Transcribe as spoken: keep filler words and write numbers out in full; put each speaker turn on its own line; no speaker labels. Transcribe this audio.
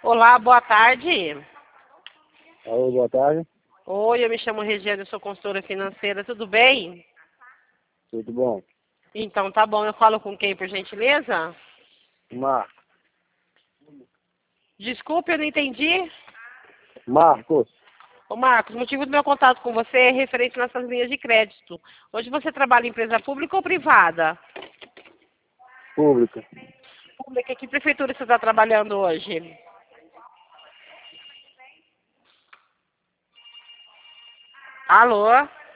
Olá, boa tarde.
Alô, boa tarde.
Oi, eu me chamo Regiane, eu sou consultora financeira, tudo bem?
Tudo bom?
Então, tá bom. Eu falo com quem, por gentileza?
Marcos.
Desculpe, eu não entendi.
Marcos.
Ô, Marcos, o motivo do meu contato com você é referente às nossas linhas de crédito. Hoje você trabalha em empresa pública ou privada?
Pública.
Pública. Que prefeitura você está trabalhando hoje? Alô?